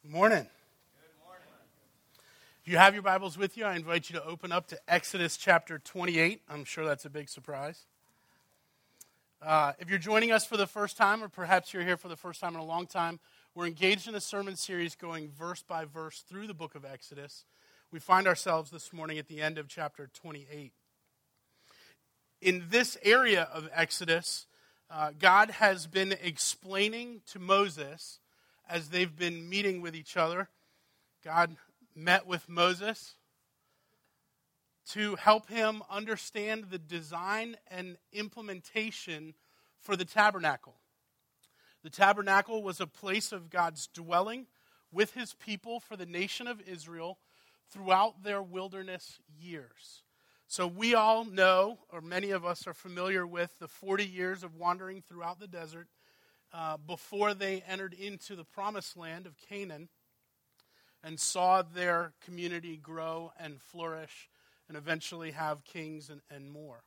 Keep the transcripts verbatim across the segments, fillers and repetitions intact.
Good morning. If you have your Bibles with you, I invite you to open up to Exodus chapter twenty-eight. I'm sure that's a big surprise. Uh, if you're joining us for the first time, or perhaps you're here for the first time in a long time, we're engaged in a sermon series going verse by verse through the book of Exodus. We find ourselves this morning at the end of chapter twenty-eight. In this area of Exodus, uh, God has been explaining to Moses as they've been meeting with each other. God met with Moses to help him understand the design and implementation for the tabernacle. The tabernacle was a place of God's dwelling with his people for the nation of Israel throughout their wilderness years. So we all know, or many of us are familiar with, the forty years of wandering throughout the desert uh, before they entered into the promised land of Canaan and saw their community grow and flourish and eventually have kings and, and more.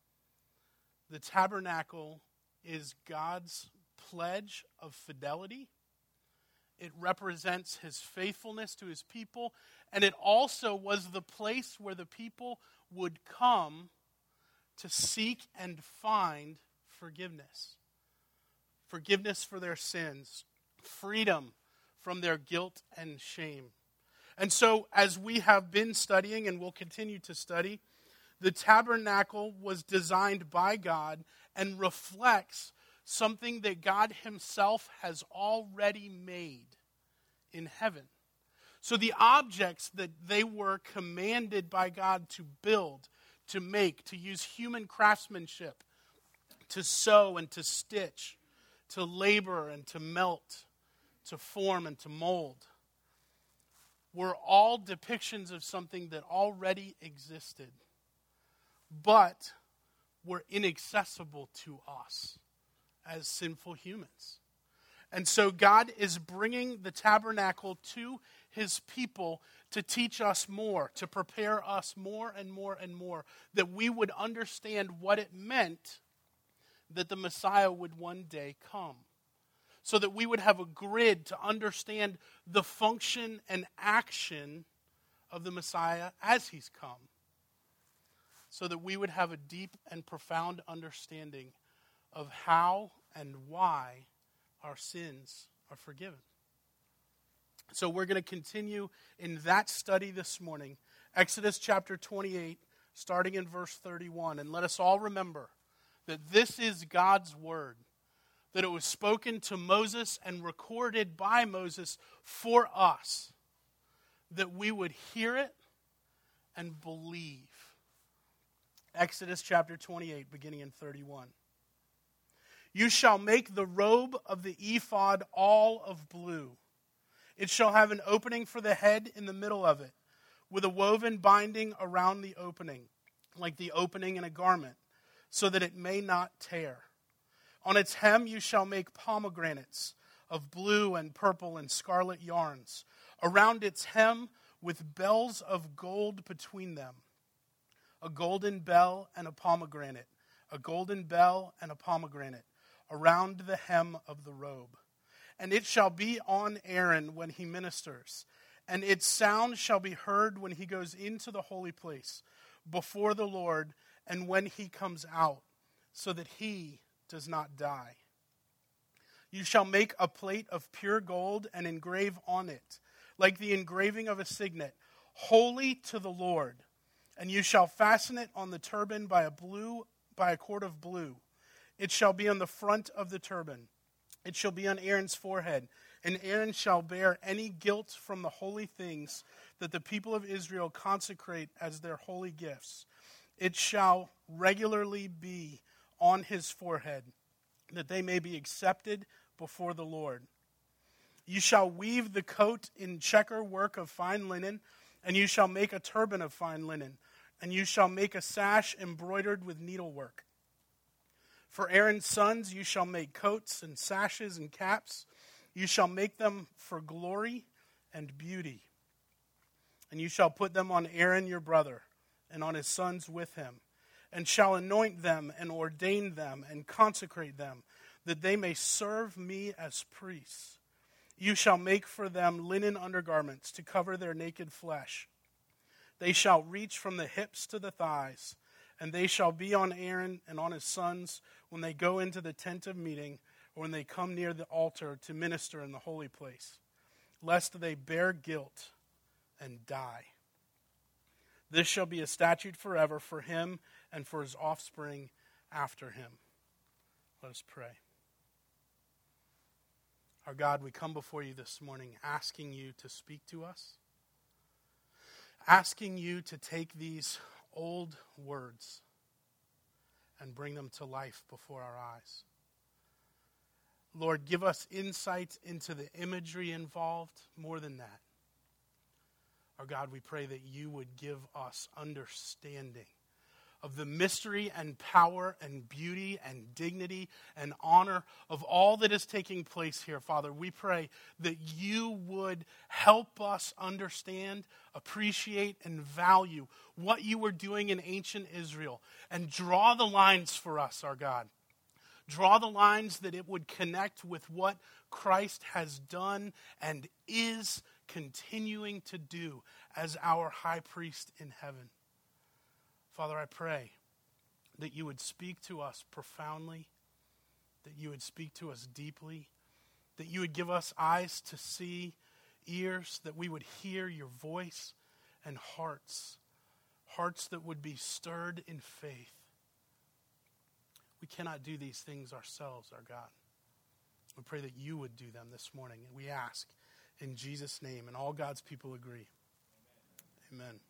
The tabernacle is God's pledge of fidelity. It represents his faithfulness to his people, and it also was the place where the people would come to seek and find forgiveness. Forgiveness for their sins, freedom from their guilt and shame. And so, as we have been studying and will continue to study, the tabernacle was designed by God and reflects something that God himself has already made in heaven. So the objects that they were commanded by God to build, to make, to use human craftsmanship, to sew and to stitch, to labor and to melt, to form and to mold, were all depictions of something that already existed, but were inaccessible to us as sinful humans. And so God is bringing the tabernacle to his people to teach us more, to prepare us more and more and more, that we would understand what it meant that the Messiah would one day come, so that we would have a grid to understand the function and action of the Messiah as he's come, so that we would have a deep and profound understanding of how and why our sins are forgiven. So we're going to continue in that study this morning, Exodus chapter twenty-eight, starting in verse thirty-one. And let us all remember that this is God's word, that it was spoken to Moses and recorded by Moses for us, that we would hear it and believe. Exodus chapter twenty-eight, beginning in thirty-one. You shall make the robe of the ephod all of blue. It shall have an opening for the head in the middle of it, with a woven binding around the opening, like the opening in a garment, so that it may not tear. On its hem you shall make pomegranates of blue and purple and scarlet yarns, around its hem with bells of gold between them. A golden bell and a pomegranate, a golden bell and a pomegranate, around the hem of the robe. And it shall be on Aaron when he ministers, and its sound shall be heard when he goes into the holy place before the Lord, and when he comes out, so that he does not die. You shall make a plate of pure gold and engrave on it, like the engraving of a signet, holy to the Lord. And you shall fasten it on the turban by a blue by a cord of blue. It shall be on the front of the turban. It shall be on Aaron's forehead, and Aaron shall bear any guilt from the holy things that the people of Israel consecrate as their holy gifts. It shall regularly be on his forehead, that they may be accepted before the Lord. You shall weave the coat in checker work of fine linen, and you shall make a turban of fine linen, and you shall make a sash embroidered with needlework. For Aaron's sons you shall make coats and sashes and caps. You shall make them for glory and beauty. And you shall put them on Aaron your brother, and on his sons with him, and shall anoint them and ordain them and consecrate them, that they may serve me as priests. You shall make for them linen undergarments to cover their naked flesh. They shall reach from the hips to the thighs, and they shall be on Aaron and on his sons when they go into the tent of meeting, or when they come near the altar to minister in the holy place, lest they bear guilt and die. This shall be a statute forever for him and for his offspring after him. Let us pray. Our God, we come before you this morning asking you to speak to us, asking you to take these old words and bring them to life before our eyes. Lord, give us insight into the imagery involved more than that. Our God, we pray that you would give us understanding of the mystery and power and beauty and dignity and honor of all that is taking place here, Father. We pray that you would help us understand, appreciate, and value what you were doing in ancient Israel and draw the lines for us, our God. Draw the lines that it would connect with what Christ has done and is continuing to do as our high priest in heaven. Father, I pray that you would speak to us profoundly, that you would speak to us deeply, that you would give us eyes to see, ears, that we would hear your voice, and hearts, hearts that would be stirred in faith. We cannot do these things ourselves, our God. We pray that you would do them this morning, and we ask in Jesus' name, and all God's people agree. Amen. Amen.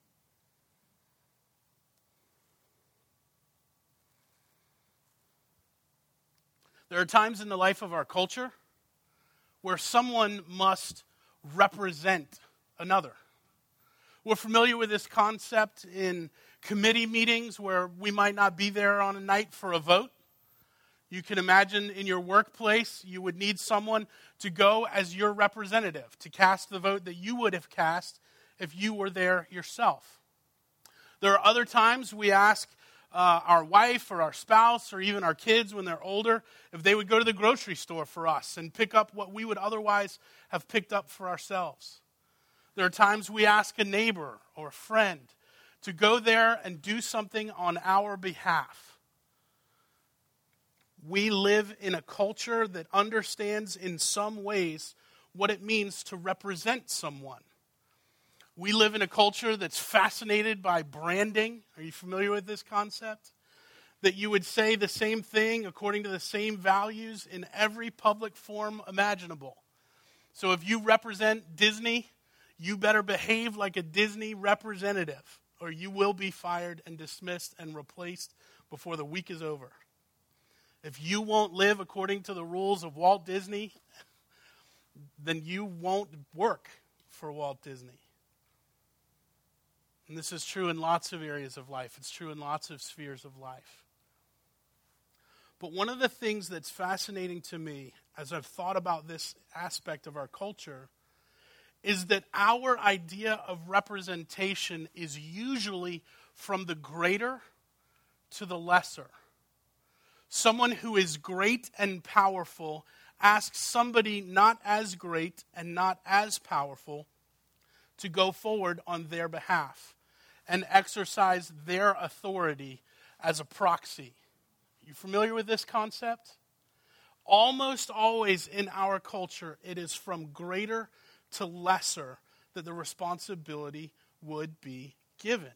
There are times in the life of our culture where someone must represent another. We're familiar with this concept in committee meetings where we might not be there on a night for a vote. You can imagine in your workplace, you would need someone to go as your representative to cast the vote that you would have cast if you were there yourself. There are other times we ask Uh, our wife or our spouse or even our kids when they're older, if they would go to the grocery store for us and pick up what we would otherwise have picked up for ourselves. There are times we ask a neighbor or a friend to go there and do something on our behalf. We live in a culture that understands in some ways what it means to represent someone. We live in a culture that's fascinated by branding. Are you familiar with this concept? That you would say the same thing according to the same values in every public forum imaginable. So if you represent Disney, you better behave like a Disney representative, or you will be fired and dismissed and replaced before the week is over. If you won't live according to the rules of Walt Disney, then you won't work for Walt Disney. And this is true in lots of areas of life. It's true in lots of spheres of life. But one of the things that's fascinating to me as I've thought about this aspect of our culture is that our idea of representation is usually from the greater to the lesser. Someone who is great and powerful asks somebody not as great and not as powerful to go forward on their behalf and exercise their authority as a proxy. You familiar with this concept? Almost always in our culture, it is from greater to lesser that the responsibility would be given.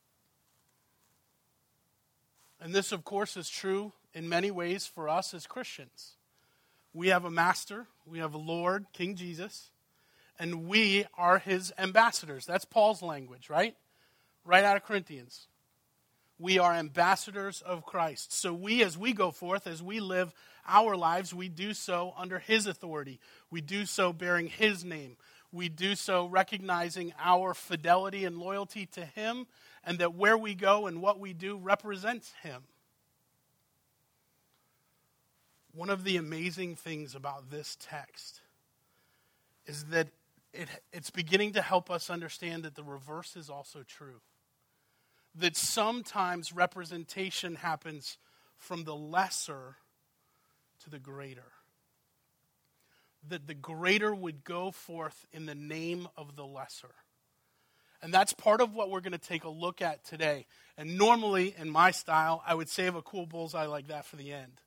And this, of course, is true in many ways for us as Christians. We have a master, we have a Lord, King Jesus, and we are his ambassadors. That's Paul's language, right? Right out of Corinthians. We are ambassadors of Christ. So we, as we go forth, as we live our lives, we do so under his authority. We do so bearing his name. We do so recognizing our fidelity and loyalty to him, and that where we go and what we do represents him. One of the amazing things about this text is that it, it's beginning to help us understand that the reverse is also true. That sometimes representation happens from the lesser to the greater. that the greater would go forth in the name of the lesser. And that's part of what we're going to take a look at today. And normally, in my style, I would save a cool bullseye like that for the end.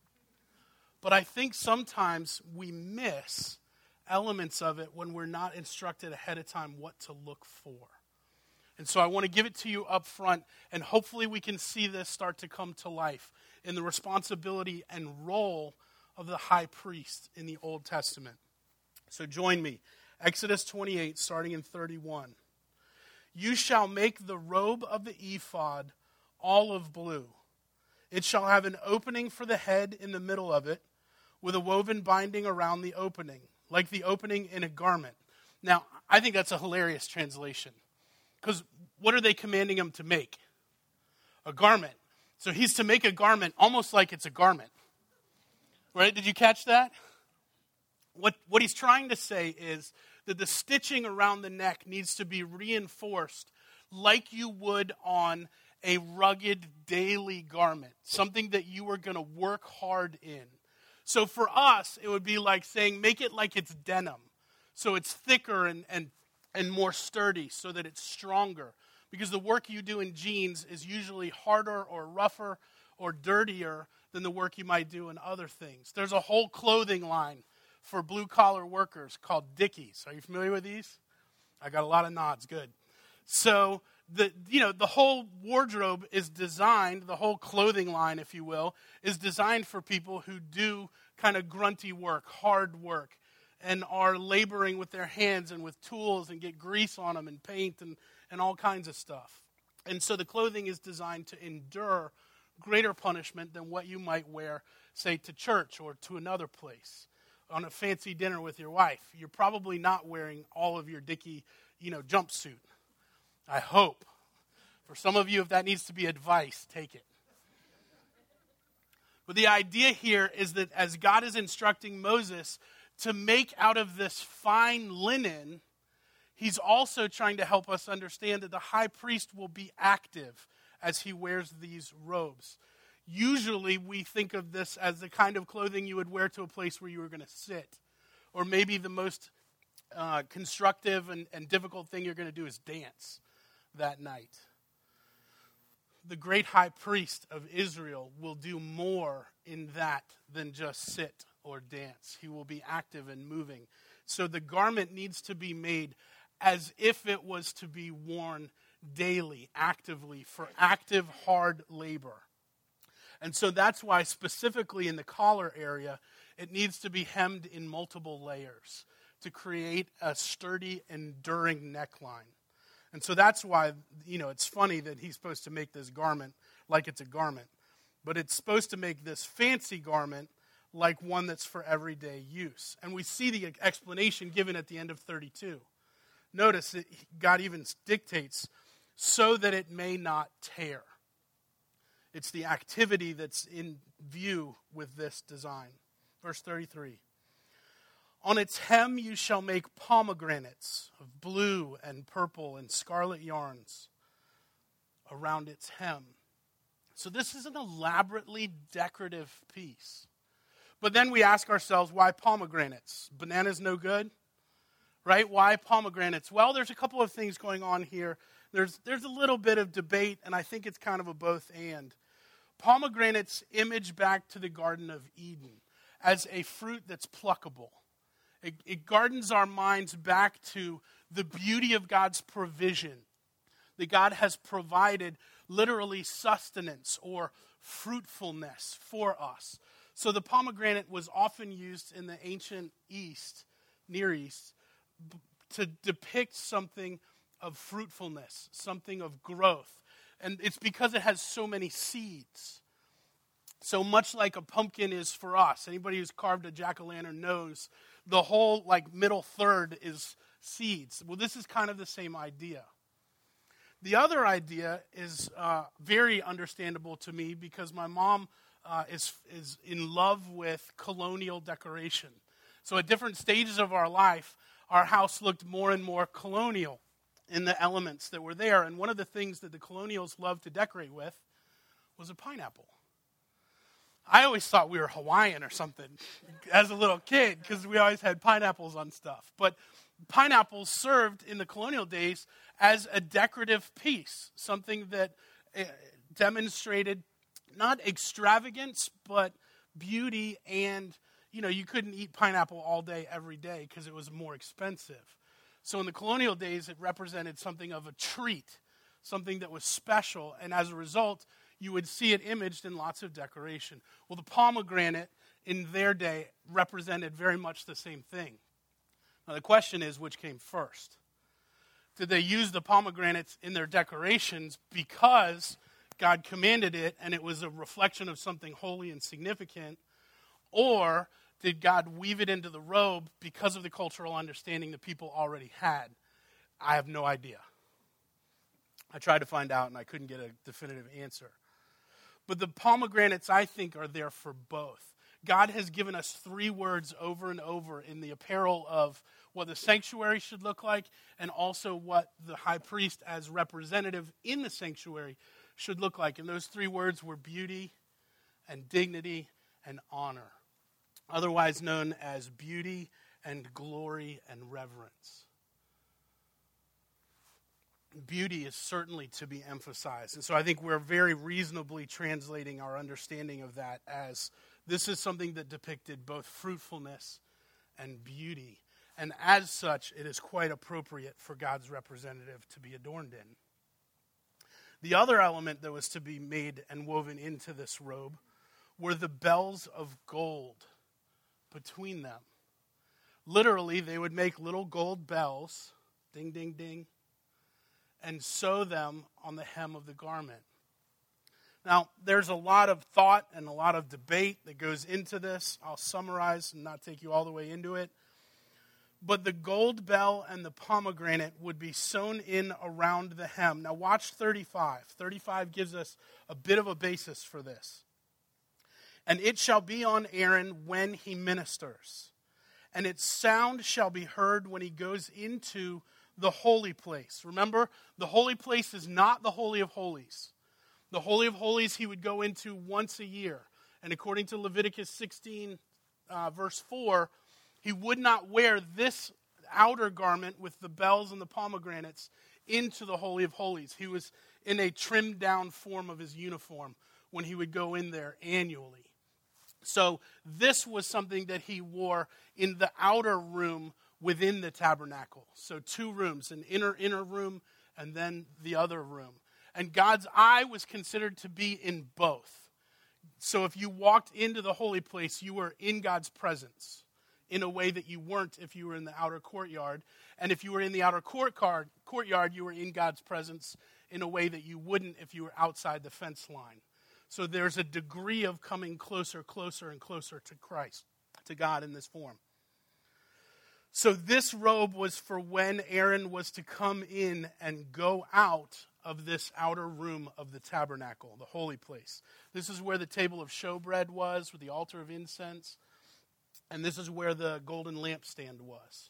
But I think sometimes we miss elements of it when we're not instructed ahead of time what to look for. And so I want to give it to you up front, and hopefully we can see this start to come to life in the responsibility and role of the high priest in the Old Testament. So join me. Exodus twenty-eight, starting in thirty-one. You shall make the robe of the ephod olive blue. It shall have an opening for the head in the middle of it, with a woven binding around the opening, like the opening in a garment. Now, I think that's a hilarious translation. Because what are they commanding him to make? A garment. So he's to make a garment almost like it's a garment. Right? Did you catch that? What, what he's trying to say is that the stitching around the neck needs to be reinforced like you would on a rugged daily garment, something that you are going to work hard in. So for us, it would be like saying, make it like it's denim. So it's thicker and, and, and more sturdy so that it's stronger. Because the work you do in jeans is usually harder or rougher or dirtier than the work you might do in other things. There's a whole clothing line for blue-collar workers called Dickies. Are you familiar with these? I got a lot of nods. Good. So the you know the whole wardrobe is designed, the whole clothing line, if you will, is designed for people who do kind of grunty work, hard work, and are laboring with their hands and with tools and get grease on them and paint and, and all kinds of stuff. And so the clothing is designed to endure greater punishment than what you might wear, say, to church or to another place. On a fancy dinner with your wife, you're probably not wearing all of your Dickie, you know, jumpsuit. I hope. For some of you, if that needs to be advice, take it. But the idea here is that as God is instructing Moses to make out of this fine linen, he's also trying to help us understand that the high priest will be active as he wears these robes. Usually we think of this as the kind of clothing you would wear to a place where you were going to sit. Or maybe the most uh, constructive and, and difficult thing you're going to do is dance that night. The great high priest of Israel will do more in that than just sit or dance. He will be active and moving. So the garment needs to be made as if it was to be worn daily, actively, for active, hard labor. And so that's why specifically in the collar area, it needs to be hemmed in multiple layers to create a sturdy, enduring neckline. And so that's why, you know, it's funny that he's supposed to make this garment like it's a garment. But it's supposed to make this fancy garment like one that's for everyday use. And we see the explanation given at the end of thirty-two. Notice that God even dictates, so that it may not tear. It's the activity that's in view with this design. Verse thirty-three. On its hem you shall make pomegranates of blue and purple and scarlet yarns around its hem. So this is an elaborately decorative piece. But then we ask ourselves, why pomegranates? Bananas no good? Right? Why pomegranates? Well, there's a couple of things going on here. There's, there's a little bit of debate, and I think it's kind of a both and. Pomegranates image back to the Garden of Eden as a fruit that's pluckable. It, it gardens our minds back to the beauty of God's provision. That God has provided literally sustenance or fruitfulness for us. So the pomegranate was often used in the ancient East, Near East, b- to depict something of fruitfulness, something of growth. And it's because it has so many seeds. So much like a pumpkin is for us. Anybody who's carved a jack-o'-lantern knows the whole like middle third is seeds. Well, this is kind of the same idea. The other idea is uh, very understandable to me because my mom uh, is is in love with colonial decoration. So at different stages of our life, our house looked more and more colonial in the elements that were there. And one of the things that the colonials loved to decorate with was a pineapple. I always thought we were Hawaiian or something as a little kid because we always had pineapples on stuff. But pineapples served in the colonial days as a decorative piece, something that uh, demonstrated not extravagance, but beauty. And, you know, you couldn't eat pineapple all day, every day, because it was more expensive. So in the colonial days, it represented something of a treat, something that was special. And as a result, you would see it imaged in lots of decoration. Well, the pomegranate in their day represented very much the same thing. Now, the question is, which came first? Did they use the pomegranates in their decorations because God commanded it and it was a reflection of something holy and significant? Or did God weave it into the robe because of the cultural understanding that people already had? I have no idea. I tried to find out and I couldn't get a definitive answer. But the pomegranates, I think, are there for both. God has given us three words over and over in the apparel of what the sanctuary should look like and also what the high priest as representative in the sanctuary should look like. And those three words were beauty and dignity and honor, otherwise known as beauty and glory and reverence. Beauty is certainly to be emphasized. And so I think we're very reasonably translating our understanding of that as this is something that depicted both fruitfulness and beauty. And as such, it is quite appropriate for God's representative to be adorned in. The other element that was to be made and woven into this robe were the bells of gold between them. Literally, they would make little gold bells, ding, ding, ding, and sew them on the hem of the garment. Now, there's a lot of thought and a lot of debate that goes into this. I'll summarize and not take you all the way into it. But the gold bell and the pomegranate would be sewn in around the hem. Now watch thirty-five. thirty-five gives us a bit of a basis for this. And it shall be on Aaron when he ministers, and its sound shall be heard when he goes into the holy place. Remember, the holy place is not the Holy of Holies. The Holy of Holies he would go into once a year. And according to Leviticus sixteen, uh, verse four, he would not wear this outer garment with the bells and the pomegranates into the Holy of Holies. He was in a trimmed down form of his uniform when he would go in there annually. So this was something that he wore in the outer room within the tabernacle. So two rooms, an inner inner room and then the other room. And God's eye was considered to be in both. So if you walked into the holy place, you were in God's presence in a way that you weren't if you were in the outer courtyard. And if you were in the outer courtyard, courtyard, you were in God's presence in a way that you wouldn't if you were outside the fence line. So there's a degree of coming closer, closer, and closer to Christ, to God in this form. So this robe was for when Aaron was to come in and go out of this outer room of the tabernacle, the holy place. This is where the table of showbread was, with the altar of incense, and this is where the golden lampstand was.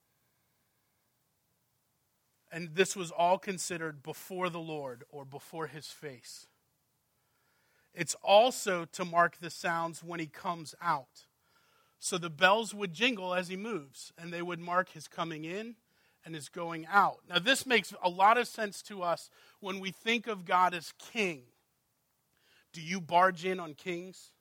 And this was all considered before the Lord or before his face. It's also to mark the sounds when he comes out. So the bells would jingle as he moves, and they would mark his coming in and his going out. Now this makes a lot of sense to us when we think of God as king. Do you barge in on kings?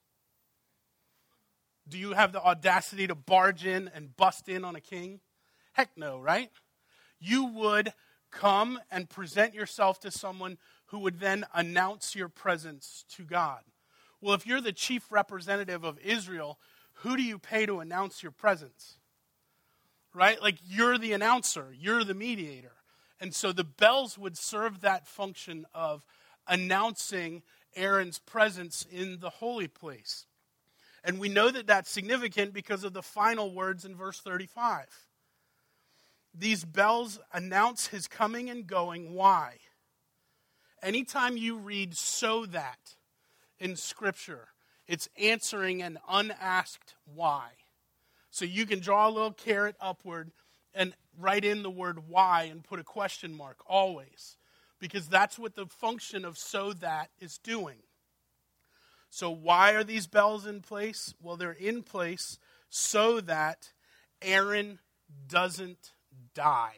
Do you have the audacity to barge in and bust in on a king? Heck no, right? You would come and present yourself to someone who would then announce your presence to God. Well, if you're the chief representative of Israel, who do you pay to announce your presence? Right? Like you're the announcer, you're the mediator. And so the bells would serve that function of announcing Aaron's presence in the holy place. And we know that that's significant because of the final words in verse thirty-five. These bells announce his coming and going. Why? Anytime you read "so that" in Scripture, it's answering an unasked why. So you can draw a little caret upward and write in the word why and put a question mark always. Because that's what the function of "so that" is doing. So why are these bells in place? Well, they're in place so that Aaron doesn't die.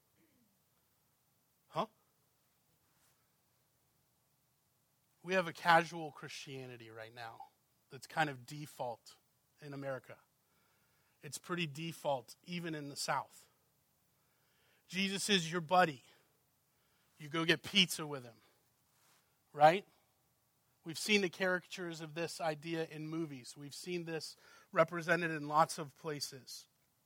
Huh? We have a casual Christianity right now that's kind of default in America. It's pretty default even in the South. Jesus is your buddy. You go get pizza with him, right? We've seen the caricatures of this idea in movies. We've seen this represented in lots of places.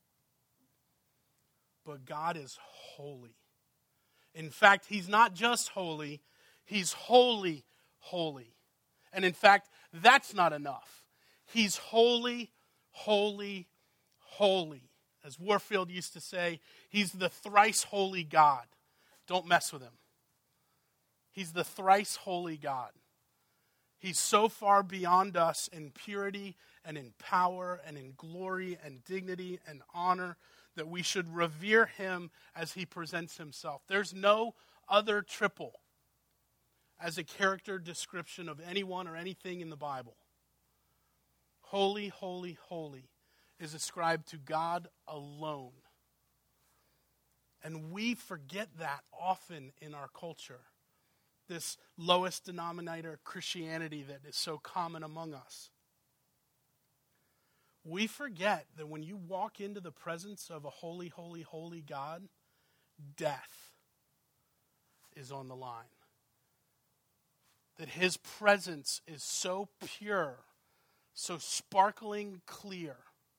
But God is holy. In fact, he's not just holy, he's holy, holy. And in fact, that's not enough. He's holy, holy, holy. As Warfield used to say, he's the thrice holy God. Don't mess with him. He's the thrice holy God. He's so far beyond us in purity and in power and in glory and dignity and honor that we should revere him as he presents himself. There's no other triple as a character description of anyone or anything in the Bible. Holy, holy, holy is ascribed to God alone. And we forget that often in our culture. This lowest denominator Christianity that is so common among us. We forget that when you walk into the presence of a holy, holy, holy God, death is on the line. That his presence is so pure, so sparkling clear,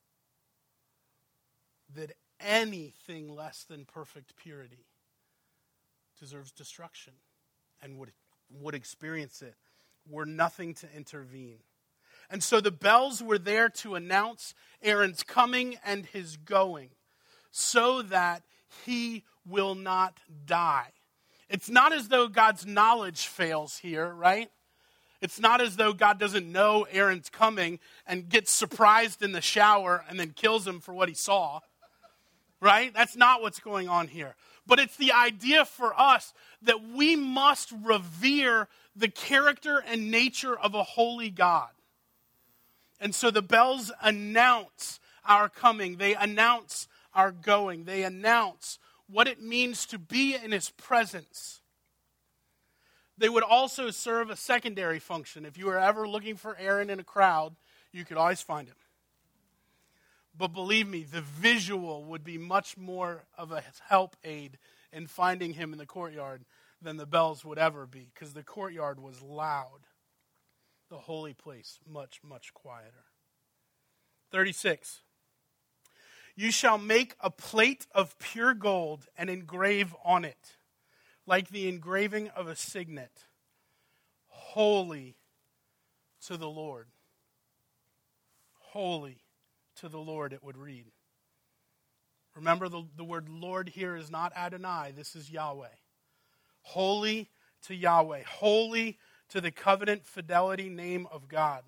that anything less than perfect purity deserves destruction and would, would experience it were nothing to intervene. And so the bells were there to announce Aaron's coming and his going so that he will not die. It's not as though God's knowledge fails here, right? It's not as though God doesn't know Aaron's coming and gets surprised in the shower and then kills him for what he saw, right? That's not what's going on here. But it's the idea for us that we must revere the character and nature of a holy God. And so the bells announce our coming. They announce our going. They announce what it means to be in his presence. They would also serve a secondary function. If you were ever looking for Aaron in a crowd, you could always find him. But believe me, the visual would be much more of a help aid in finding him in the courtyard than the bells would ever be, because the courtyard was loud. The holy place, much, much quieter. thirty-six. You shall make a plate of pure gold and engrave on it, like the engraving of a signet, holy to the Lord. Holy to the Lord, it would read. Remember, the, the word Lord here is not Adonai, this is Yahweh. Holy to Yahweh, holy to the covenant fidelity name of God.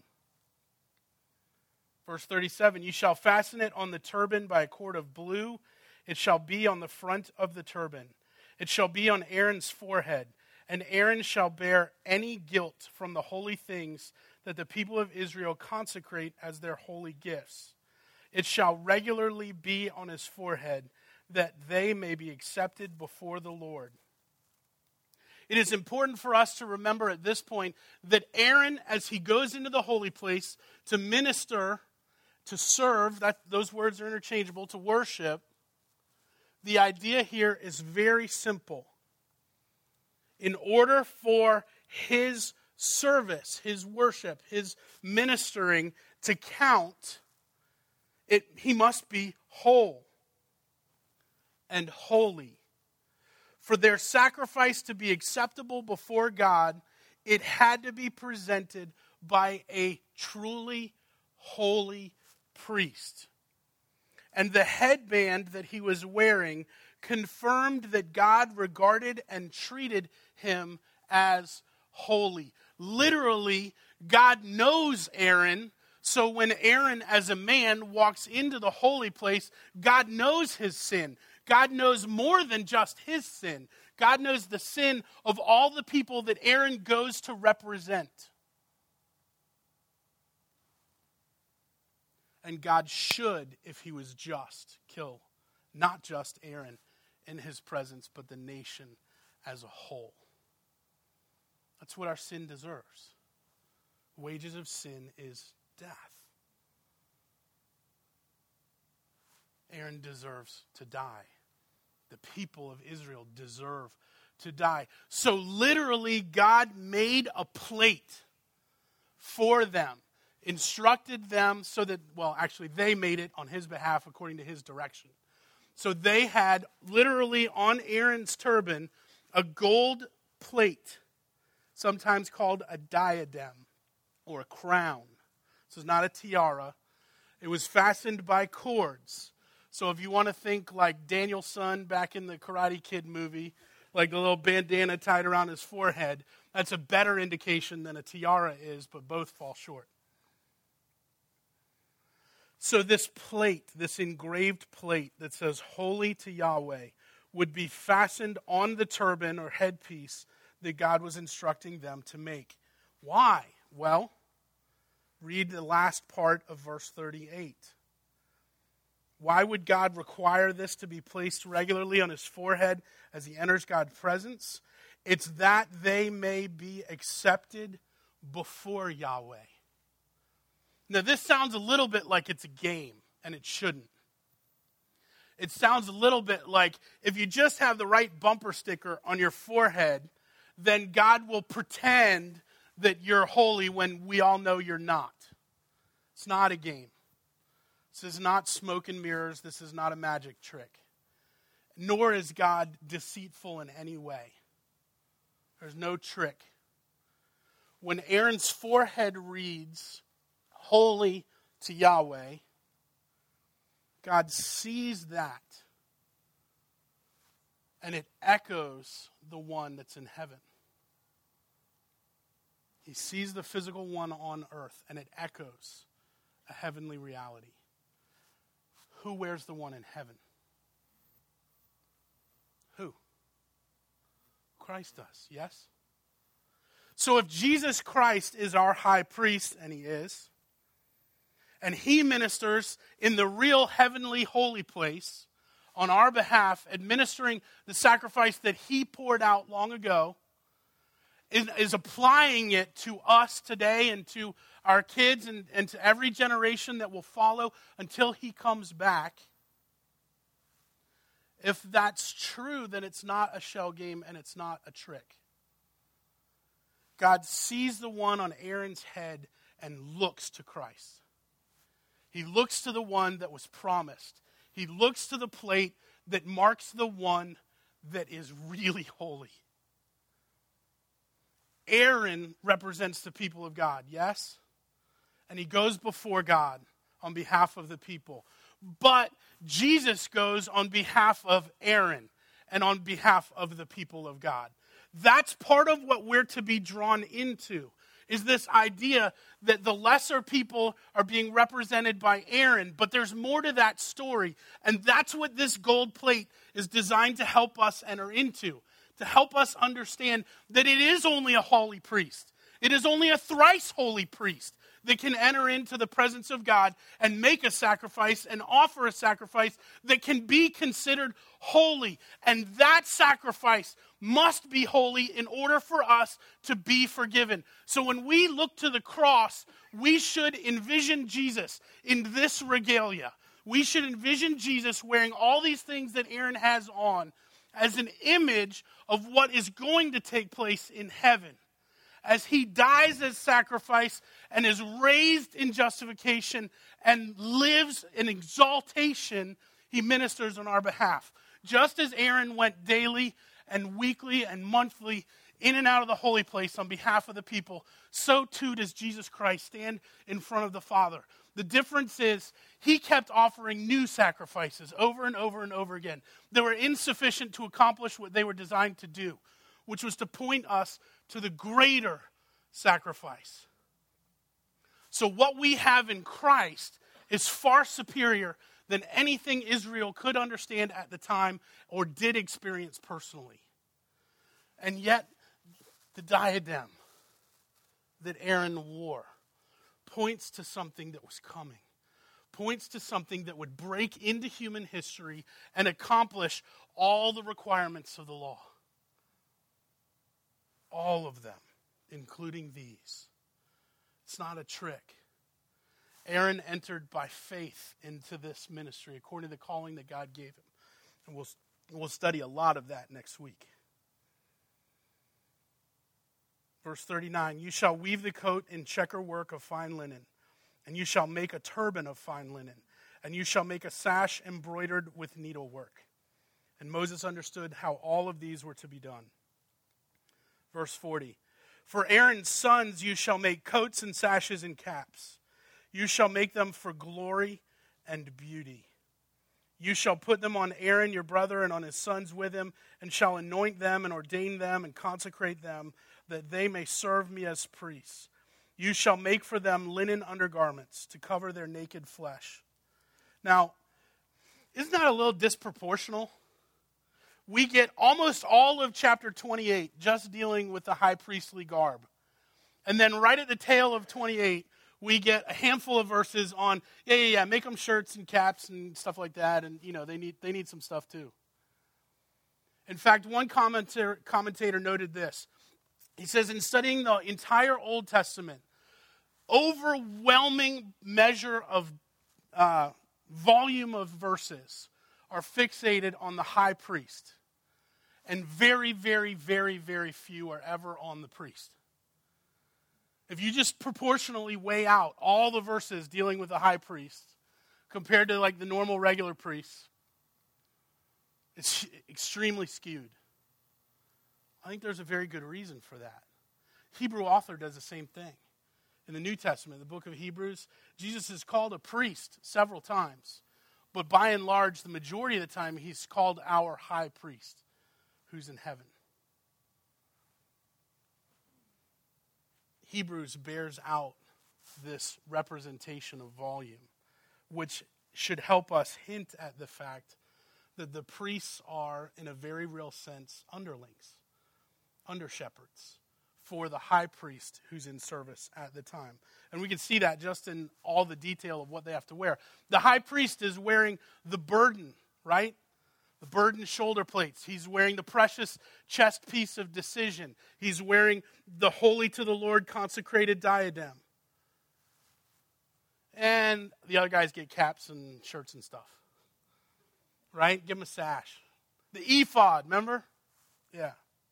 Verse thirty-seven, you shall fasten it on the turban by a cord of blue. It shall be on the front of the turban. It shall be on Aaron's forehead. And Aaron shall bear any guilt from the holy things that the people of Israel consecrate as their holy gifts. It shall regularly be on his forehead, that they may be accepted before the Lord. It is important for us to remember at this point that Aaron, as he goes into the holy place to minister, to serve, that those words are interchangeable, to worship, the idea here is very simple. In order for his service, his worship, his ministering to count, it, he must be whole and holy. For their sacrifice to be acceptable before God, it had to be presented by a truly holy priest. And the headband that he was wearing confirmed that God regarded and treated him as holy. Literally, God knows Aaron, so when Aaron as a man walks into the holy place, God knows his sin. God knows more than just his sin. God knows the sin of all the people that Aaron goes to represent. And God should, if he was just, kill not just Aaron in his presence, but the nation as a whole. That's what our sin deserves. Wages of sin is death. Aaron deserves to die. The people of Israel deserve to die. So literally, God made a plate for them, instructed them so that, well, actually, they made it on his behalf according to his direction. So they had literally on Aaron's turban a gold plate, sometimes called a diadem or a crown. This is not a tiara. It was fastened by cords. So if you want to think like Daniel-san back in the Karate Kid movie, like the little bandana tied around his forehead, that's a better indication than a tiara is, but both fall short. So this plate, this engraved plate that says Holy to Yahweh, would be fastened on the turban or headpiece that God was instructing them to make. Why? Well, read the last part of verse thirty-eight. Why would God require this to be placed regularly on his forehead as he enters God's presence? It's that they may be accepted before Yahweh. Now, this sounds a little bit like it's a game, and it shouldn't. It sounds a little bit like if you just have the right bumper sticker on your forehead, then God will pretend that you're holy when we all know you're not. It's not a game. This is not smoke and mirrors. This is not a magic trick. Nor is God deceitful in any way. There's no trick. When Aaron's forehead reads, Holy to Yahweh, God sees that, and it echoes the one that's in heaven. He sees the physical one on earth, and it echoes a heavenly reality. Who wears the one in heaven? Who? Christ does, yes? So if Jesus Christ is our high priest, and he is, and he ministers in the real heavenly holy place on our behalf, administering the sacrifice that he poured out long ago, is, is applying it to us today and to our kids and, and to every generation that will follow until he comes back. If that's true, then it's not a shell game and it's not a trick. God sees the one on Aaron's head and looks to Christ. He looks to the one that was promised. He looks to the plate that marks the one that is really holy. Aaron represents the people of God, yes? And he goes before God on behalf of the people. But Jesus goes on behalf of Aaron and on behalf of the people of God. That's part of what we're to be drawn into, is this idea that the lesser people are being represented by Aaron, but there's more to that story. And that's what this gold plate is designed to help us enter into, to help us understand that it is only a holy priest. It is only a thrice holy priest that can enter into the presence of God and make a sacrifice and offer a sacrifice that can be considered holy. And that sacrifice must be holy in order for us to be forgiven. So when we look to the cross, we should envision Jesus in this regalia. We should envision Jesus wearing all these things that Aaron has on as an image of what is going to take place in heaven. As he dies as sacrifice and is raised in justification and lives in exaltation, he ministers on our behalf. Just as Aaron went daily and weekly and monthly in and out of the holy place on behalf of the people, so too does Jesus Christ stand in front of the Father. The difference is he kept offering new sacrifices over and over and over again that were insufficient to accomplish what they were designed to do, which was to point us to the greater sacrifice. So what we have in Christ is far superior than anything Israel could understand at the time or did experience personally. And yet, the diadem that Aaron wore points to something that was coming, points to something that would break into human history and accomplish all the requirements of the law. All of them, including these. It's not a trick. Aaron entered by faith into this ministry according to the calling that God gave him. And we'll, we'll study a lot of that next week. Verse thirty-nine, you shall weave the coat in checker work of fine linen, and you shall make a turban of fine linen, and you shall make a sash embroidered with needlework. And Moses understood how all of these were to be done. Verse forty, for Aaron's sons you shall make coats and sashes and caps. You shall make them for glory and beauty. You shall put them on Aaron your brother and on his sons with him, and shall anoint them and ordain them and consecrate them, that they may serve me as priests. You shall make for them linen undergarments to cover their naked flesh. Now, isn't that a little disproportional? We get almost all of chapter twenty-eight just dealing with the high priestly garb. And then right at the tail of twenty-eight, we get a handful of verses on, yeah, yeah, yeah, make them shirts and caps and stuff like that. And, you know, they need they need some stuff too. In fact, one commentator, commentator noted this. He says, in studying the entire Old Testament, overwhelming measure of uh, volume of verses are fixated on the high priest. And very, very, very, very few are ever on the priest. If you just proportionally weigh out all the verses dealing with the high priest compared to like the normal regular priests, it's extremely skewed. I think there's a very good reason for that. Hebrew author does the same thing. In the New Testament, the book of Hebrews, Jesus is called a priest several times. But by and large, the majority of the time, he's called our high priest who's in heaven. Hebrews bears out this representation of volume, which should help us hint at the fact that the priests are, in a very real sense, underlings, under-shepherds for the high priest who's in service at the time. And we can see that just in all the detail of what they have to wear. The high priest is wearing the burden, right? The burden shoulder plates. He's wearing the precious chest piece of decision. He's wearing the holy to the Lord consecrated diadem. And the other guys get caps and shirts and stuff. Right? Give them a sash. The ephod, remember? Yeah.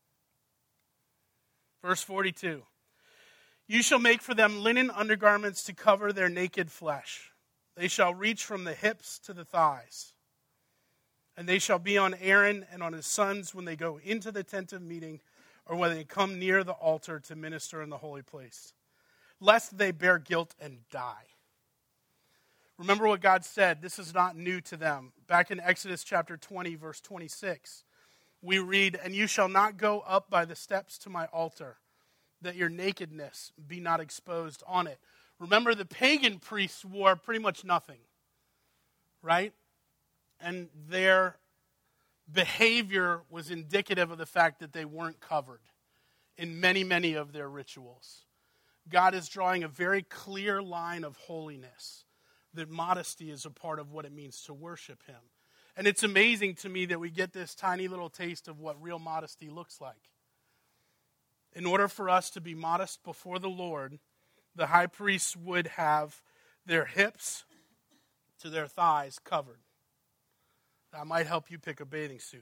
Verse forty-two. You shall make for them linen undergarments to cover their naked flesh. They shall reach from the hips to the thighs. And they shall be on Aaron and on his sons when they go into the tent of meeting or when they come near the altar to minister in the holy place, lest they bear guilt and die. Remember what God said. This is not new to them. Back in Exodus chapter twenty, verse twenty-six, we read, and you shall not go up by the steps to my altar, that your nakedness be not exposed on it. Remember, the pagan priests wore pretty much nothing, right? And their behavior was indicative of the fact that they weren't covered in many, many of their rituals. God is drawing a very clear line of holiness, that modesty is a part of what it means to worship him. And it's amazing to me that we get this tiny little taste of what real modesty looks like. In order for us to be modest before the Lord, the high priests would have their hips to their thighs covered. That might help you pick a bathing suit.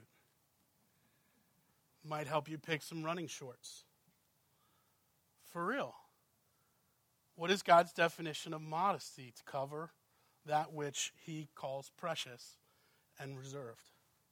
Might help you pick some running shorts. For real. What is God's definition of modesty? To cover that which he calls precious and reserved.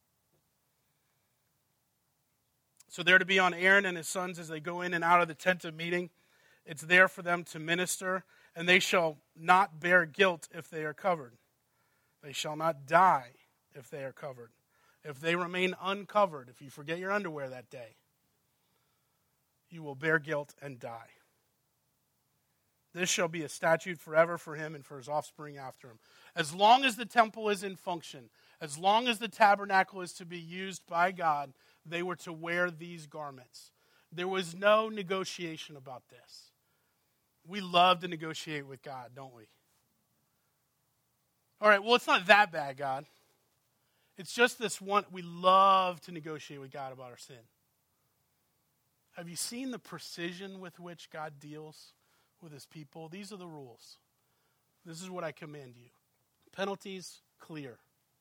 So they're to be on Aaron and his sons as they go in and out of the tent of meeting. It's there for them to minister, and they shall not bear guilt if they are covered. They shall not die if they are covered. If they remain uncovered, if you forget your underwear that day, you will bear guilt and die. This shall be a statute forever for him and for his offspring after him. As long as the temple is in function, as long as the tabernacle is to be used by God, they were to wear these garments. There was no negotiation about this. We love to negotiate with God, don't we? All right, well, it's not that bad, God. It's just this one. We love to negotiate with God about our sin. Have you seen the precision with which God deals with his people? These are the rules. This is what I command you. Penalties, clear.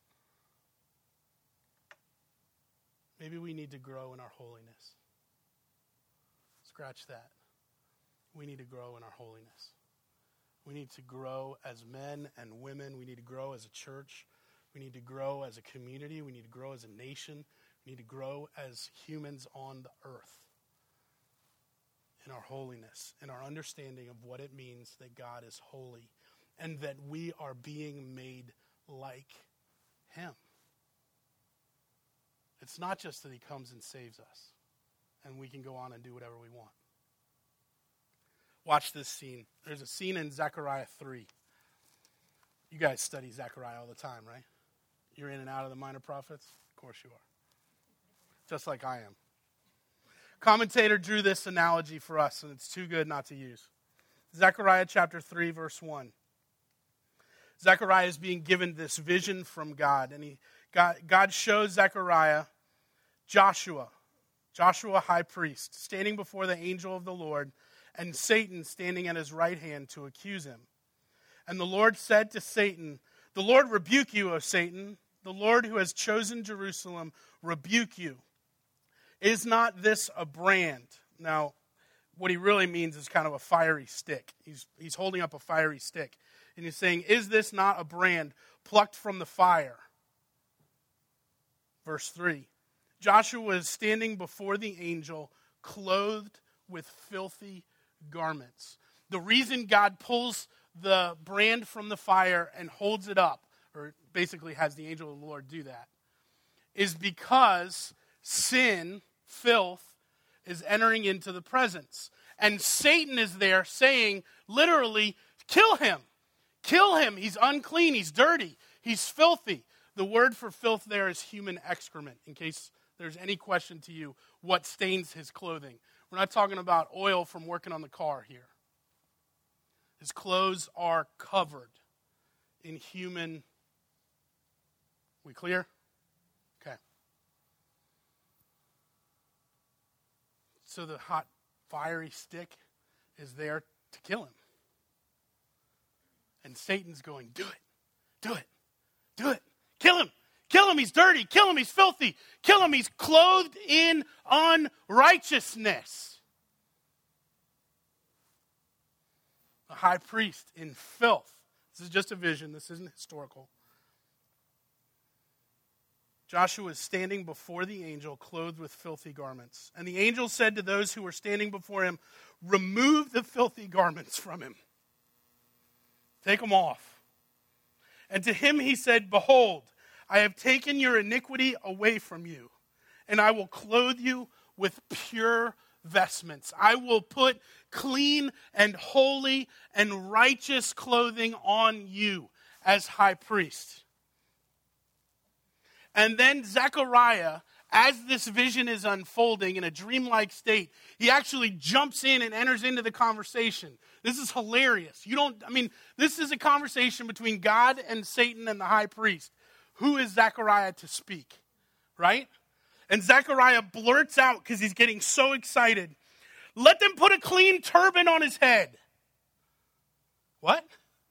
Maybe we need to grow in our holiness. Scratch that. We need to grow in our holiness. We need to grow as men and women. We need to grow as a church. We need to grow as a community. We need to grow as a nation. We need to grow as humans on the earth in our holiness, in our understanding of what it means that God is holy and that we are being made like him. It's not just that he comes and saves us and we can go on and do whatever we want. Watch this scene. There's a scene in Zechariah three. You guys study Zechariah all the time, right? You're in and out of the minor prophets? Of course you are. Just like I am. Commentator drew this analogy for us, and it's too good not to use. Zechariah chapter three, verse one. Zechariah is being given this vision from God, and he God, God shows Zechariah Joshua, Joshua high priest, standing before the angel of the Lord, and Satan standing at his right hand to accuse him. And the Lord said to Satan, "The Lord rebuke you, O Satan. The Lord who has chosen Jerusalem rebuke you. Is not this a brand?" Now, what he really means is kind of a fiery stick. He's, he's holding up a fiery stick. And he's saying, "Is this not a brand plucked from the fire?" Verse three. Joshua is standing before the angel, clothed with filthy garments. The reason God pulls the brand from the fire and holds it up, or basically has the angel of the Lord do that, is because sin, filth, is entering into the presence. And Satan is there saying, literally, kill him. Kill him. He's unclean. He's dirty. He's filthy. The word for filth there is human excrement, in case there's any question to you what stains his clothing. We're not talking about oil from working on the car here. His clothes are covered in human. We clear? Okay. So the hot, fiery stick is there to kill him. And Satan's going, do it, do it, do it. Kill him, kill him, he's dirty. Kill him, he's filthy. Kill him, he's clothed in unrighteousness. A high priest in filth. This is just a vision, this isn't historical. Joshua is standing before the angel, clothed with filthy garments. And the angel said to those who were standing before him, "Remove the filthy garments from him. Take them off." And to him he said, "Behold, I have taken your iniquity away from you, and I will clothe you with pure vestments. I will put clean and holy and righteous clothing on you as high priest." And then Zechariah, as this vision is unfolding in a dreamlike state, he actually jumps in and enters into the conversation. This is hilarious. You don't, I mean, this is a conversation between God and Satan and the high priest. Who is Zechariah to speak? Right? And Zechariah blurts out, because he's getting so excited, "Let them put a clean turban on his head." What?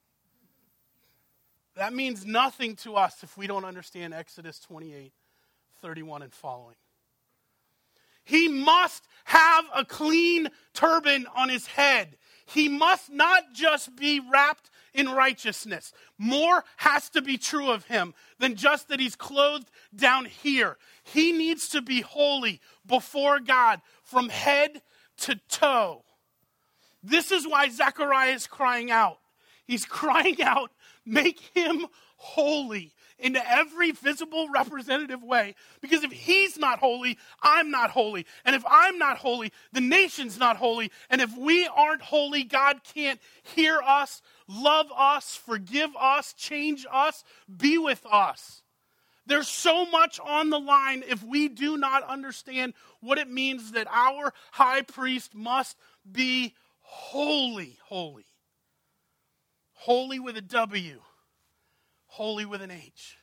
That means nothing to us if we don't understand Exodus twenty-eight, thirty-one and following. He must have a clean turban on his head. He must not just be wrapped in righteousness. More has to be true of him than just that he's clothed down here. He needs to be holy before God from head to toe. This is why Zechariah is crying out. He's crying out, make him holy in every visible representative way. Because if he's not holy, I'm not holy. And if I'm not holy, the nation's not holy. And if we aren't holy, God can't hear us, love us, forgive us, change us, be with us. There's so much on the line if we do not understand what it means that our high priest must be holy, holy. Holy with a W. Holy with an H.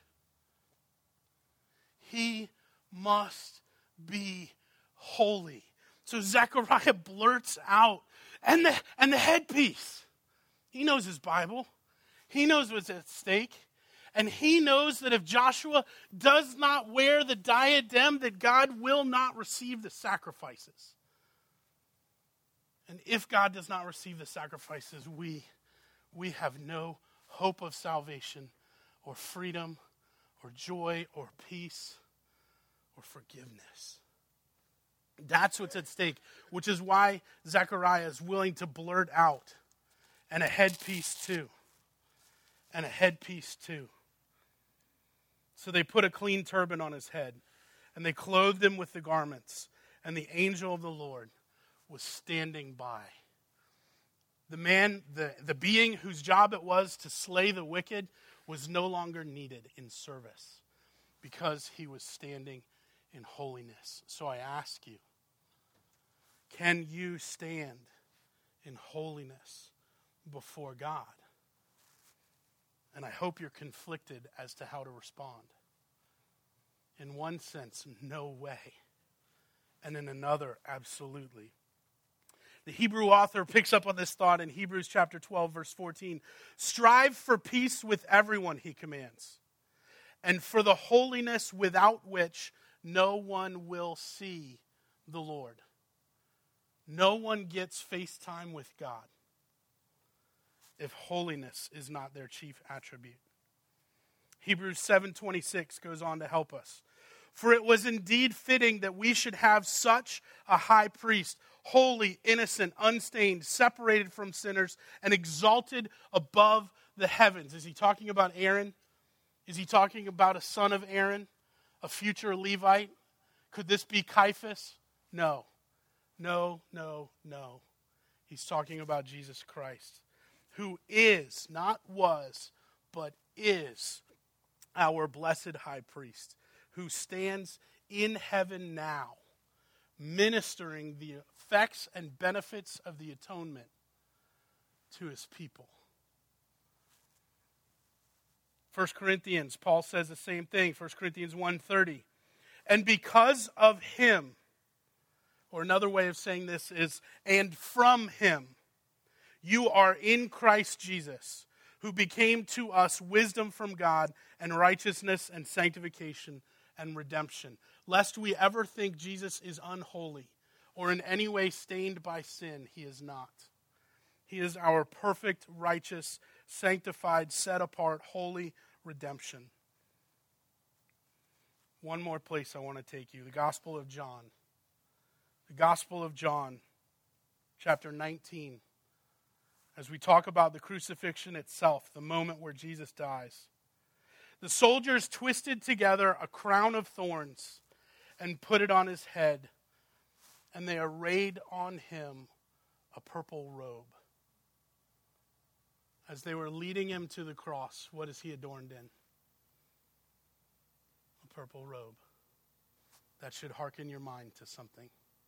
He must be holy. So Zechariah blurts out, and the, and the headpiece. He knows his Bible. He knows what's at stake. And he knows that if Joshua does not wear the diadem, that God will not receive the sacrifices. And if God does not receive the sacrifices, we, we have no hope of salvation or freedom or joy or peace or forgiveness. That's what's at stake, which is why Zechariah is willing to blurt out, and a headpiece too. And a headpiece too. So they put a clean turban on his head, and they clothed him with the garments, and the angel of the Lord was standing by. The man, the, the being whose job it was to slay the wicked, was no longer needed in service because he was standing in holiness. So I ask you, can you stand in holiness before God? And I hope you're conflicted as to how to respond. In one sense, no way. And in another, absolutely. The Hebrew author picks up on this thought in Hebrews chapter twelve, verse fourteen. Strive for peace with everyone, he commands, and for the holiness without which no one will see the Lord. No one gets face time with God if holiness is not their chief attribute. Hebrews seven twenty-six goes on to help us. For it was indeed fitting that we should have such a high priest, holy, innocent, unstained, separated from sinners, and exalted above the heavens. Is he talking about Aaron? Is he talking about a son of Aaron, a future Levite? Could this be Caiaphas? No. No, no, no. He's talking about Jesus Christ, who is, not was, but is our blessed high priest, who stands in heaven now, ministering the effects and benefits of the atonement to his people. First Corinthians, Paul says the same thing, First Corinthians one thirty. And because of him, or another way of saying this is, and from him, you are in Christ Jesus, who became to us wisdom from God and righteousness and sanctification and redemption. Lest we ever think Jesus is unholy or in any way stained by sin, he is not. He is our perfect, righteous, sanctified, set apart, holy redemption. One more place I want to take you, the Gospel of John. The Gospel of John, chapter nineteen. As we talk about the crucifixion itself, the moment where Jesus dies. The soldiers twisted together a crown of thorns and put it on his head, and they arrayed on him a purple robe. As they were leading him to the cross, what is he adorned in? A purple robe. That should hearken your mind to something.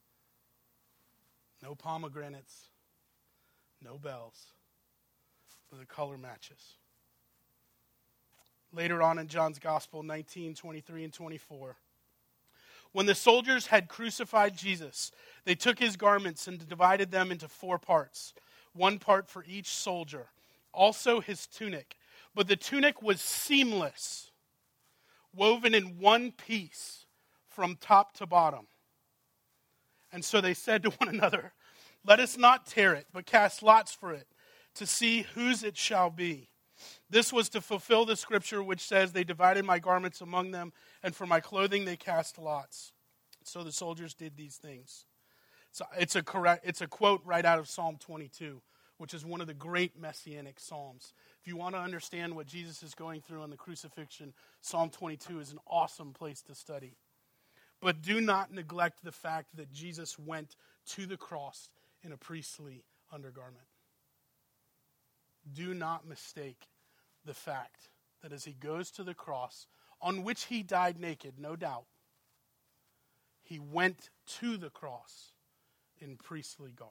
No pomegranates, no bells, but the color matches. Later on in John's Gospel, nineteen, twenty-three, and twenty-four. When the soldiers had crucified Jesus, they took his garments and divided them into four parts, one part for each soldier, also his tunic. But the tunic was seamless, woven in one piece from top to bottom. And so they said to one another, let us not tear it, but cast lots for it, to see whose it shall be. This was to fulfill the scripture which says, they divided my garments among them, and for my clothing they cast lots. So the soldiers did these things. So it's a correct, it's a quote right out of Psalm twenty-two, which is one of the great messianic psalms. If you want to understand what Jesus is going through on the crucifixion, Psalm twenty-two is an awesome place to study. But do not neglect the fact that Jesus went to the cross in a priestly undergarment. Do not mistake the fact that as he goes to the cross, on which he died naked, no doubt, he went to the cross in priestly garb.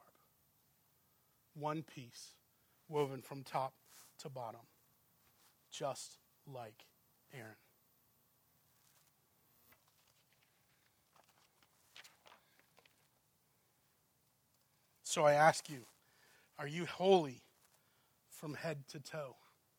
One piece, woven from top to bottom, just like Aaron. So I ask you, are you holy from head to toe?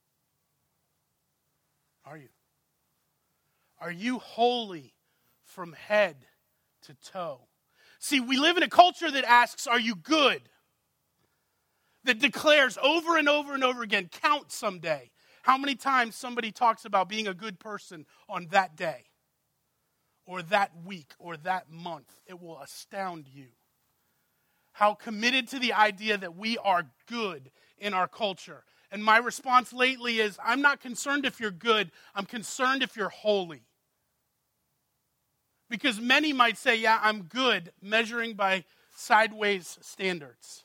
Are you? Are you holy from head to toe? See, we live in a culture that asks, are you good? That declares over and over and over again, count someday. How many times somebody talks about being a good person on that day, or that week, or that month. It will astound you how committed to the idea that we are good in our culture. And my response lately is, I'm not concerned if you're good, I'm concerned if you're holy. Because many might say, yeah, I'm good, measuring by sideways standards.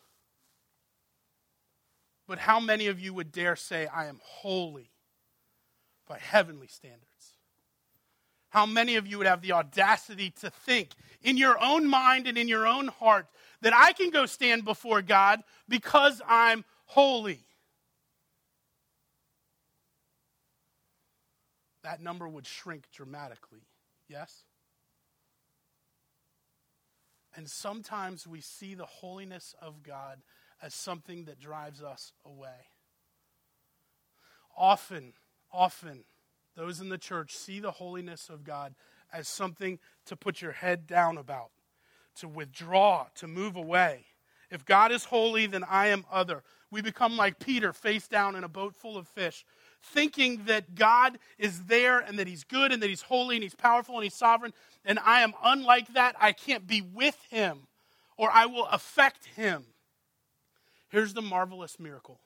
But how many of you would dare say, I am holy by heavenly standards? How many of you would have the audacity to think in your own mind and in your own heart that I can go stand before God because I'm holy? That number would shrink dramatically, yes? And sometimes we see the holiness of God as something that drives us away. Often, often, those in the church see the holiness of God as something to put your head down about, to withdraw, to move away. If God is holy, then I am other. We become like Peter, face down in a boat full of fish, thinking that God is there and that he's good and that he's holy and he's powerful and he's sovereign, and I am unlike that. I can't be with him, or I will affect him. Here's the marvelous miracle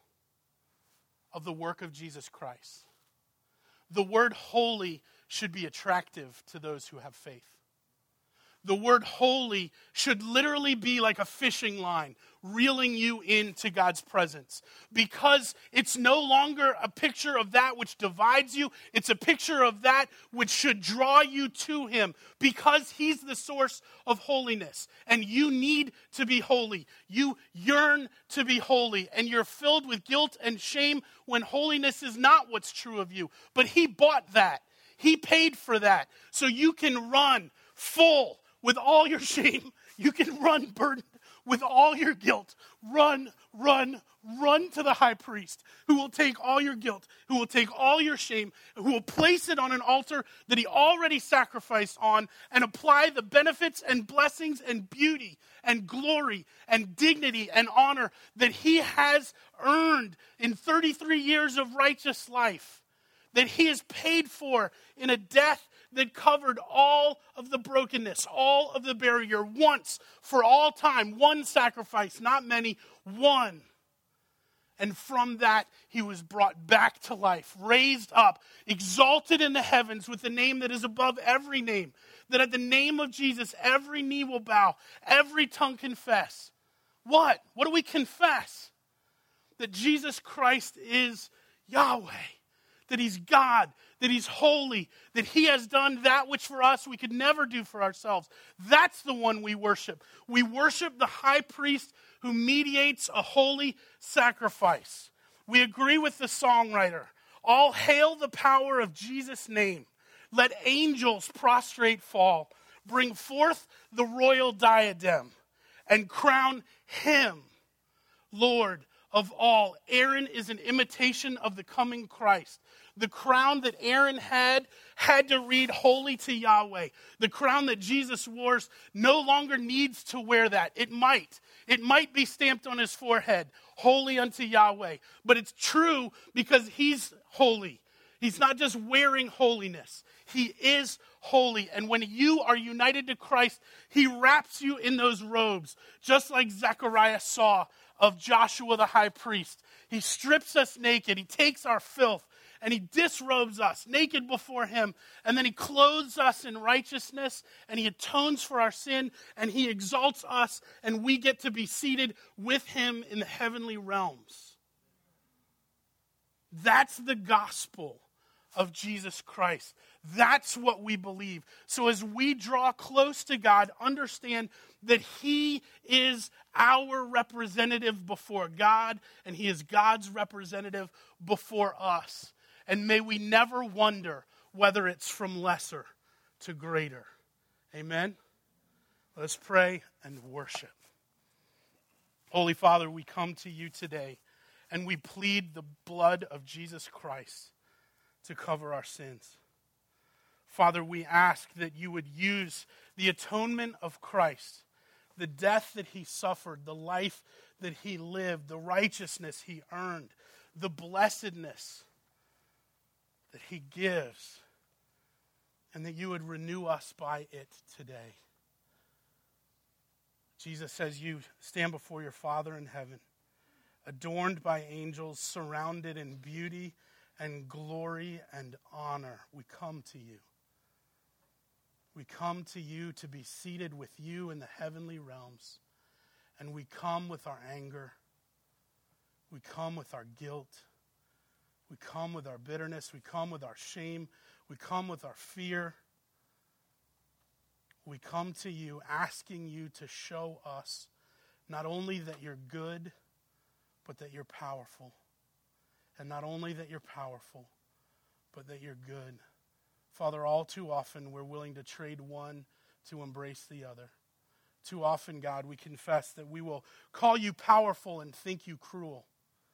of the work of Jesus Christ. The word holy should be attractive to those who have faith. The word holy should literally be like a fishing line, reeling you into God's presence. Because it's no longer a picture of that which divides you. It's a picture of that which should draw you to him. Because he's the source of holiness. And you need to be holy. You yearn to be holy. And you're filled with guilt and shame when holiness is not what's true of you. But he bought that. He paid for that. So you can run full with all your shame. You can run burdened with all your guilt. Run, run, run to the high priest who will take all your guilt, who will take all your shame, who will place it on an altar that he already sacrificed on and apply the benefits and blessings and beauty and glory and dignity and honor that he has earned in thirty-three years of righteous life, that he has paid for in a death that covered all of the brokenness, all of the barrier, once for all time. One sacrifice, not many, one. And from that, he was brought back to life, raised up, exalted in the heavens with the name that is above every name. That at the name of Jesus, every knee will bow, every tongue confess. What? What do we confess? That Jesus Christ is Yahweh. That he's God, that he's holy, that he has done that which for us we could never do for ourselves. That's the one we worship. We worship the high priest who mediates a holy sacrifice. We agree with the songwriter. All hail the power of Jesus' name. Let angels prostrate fall. Bring forth the royal diadem and crown him Lord of all. Aaron is an imitation of the coming Christ. The crown that Aaron had had to read holy to Yahweh. The crown that Jesus wore no longer needs to wear that. It might. It might be stamped on his forehead, holy unto Yahweh. But it's true because he's holy. He's not just wearing holiness. He is holy. And when you are united to Christ, he wraps you in those robes, just like Zechariah saw of Joshua the high priest. He strips us naked. He takes our filth and he disrobes us naked before him. And then he clothes us in righteousness and he atones for our sin and he exalts us and we get to be seated with him in the heavenly realms. That's the gospel of Jesus Christ. That's what we believe. So as we draw close to God, understand that he is our representative before God and he is God's representative before us. And may we never wonder whether it's from lesser to greater. Amen? Let us pray and worship. Holy Father, we come to you today and we plead the blood of Jesus Christ to cover our sins. Father, we ask that you would use the atonement of Christ, the death that he suffered, the life that he lived, the righteousness he earned, the blessedness that he gives, and that you would renew us by it today. Jesus says you stand before your Father in heaven, adorned by angels, surrounded in beauty and glory and honor. We come to you. We come to you to be seated with you in the heavenly realms. And we come with our anger. We come with our guilt. We come with our bitterness. We come with our shame. We come with our fear. We come to you asking you to show us not only that you're good, but that you're powerful. And not only that you're powerful, but that you're good. Father, all too often we're willing to trade one to embrace the other. Too often, God, we confess that we will call you powerful and think you cruel.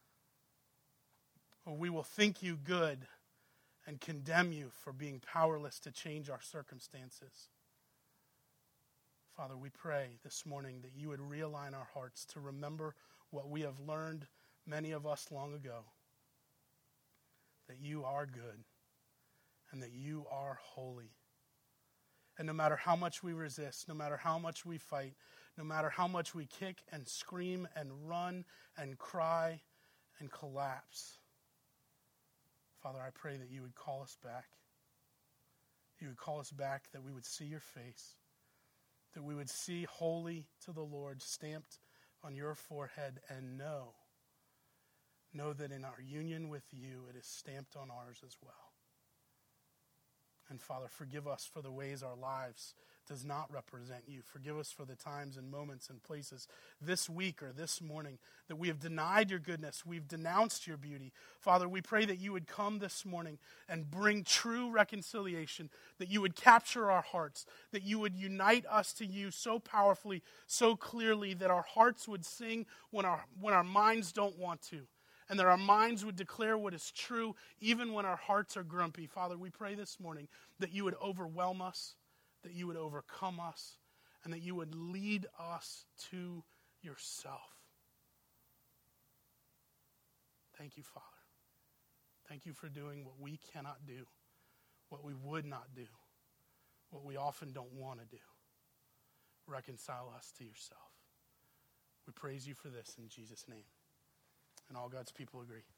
Or we will think you good and condemn you for being powerless to change our circumstances. Father, we pray this morning that you would realign our hearts to remember what we have learned, many of us long ago, that you are good and that you are holy. And no matter how much we resist, no matter how much we fight, no matter how much we kick and scream and run and cry and collapse, Father, I pray that you would call us back. You would call us back, that we would see your face, that we would see holy to the Lord stamped on your forehead, and know, know that in our union with you, it is stamped on ours as well. And Father, forgive us for the ways our lives does not represent you. Forgive us for the times and moments and places this week or this morning that we have denied your goodness. We've denounced your beauty. Father, we pray that you would come this morning and bring true reconciliation, that you would capture our hearts, that you would unite us to you so powerfully, so clearly, that our hearts would sing when our, when our minds don't want to. And that our minds would declare what is true even when our hearts are grumpy. Father, we pray this morning that you would overwhelm us, that you would overcome us, and that you would lead us to yourself. Thank you, Father. Thank you for doing what we cannot do, what we would not do, what we often don't want to do. Reconcile us to yourself. We praise you for this in Jesus' name. And all God's people agree.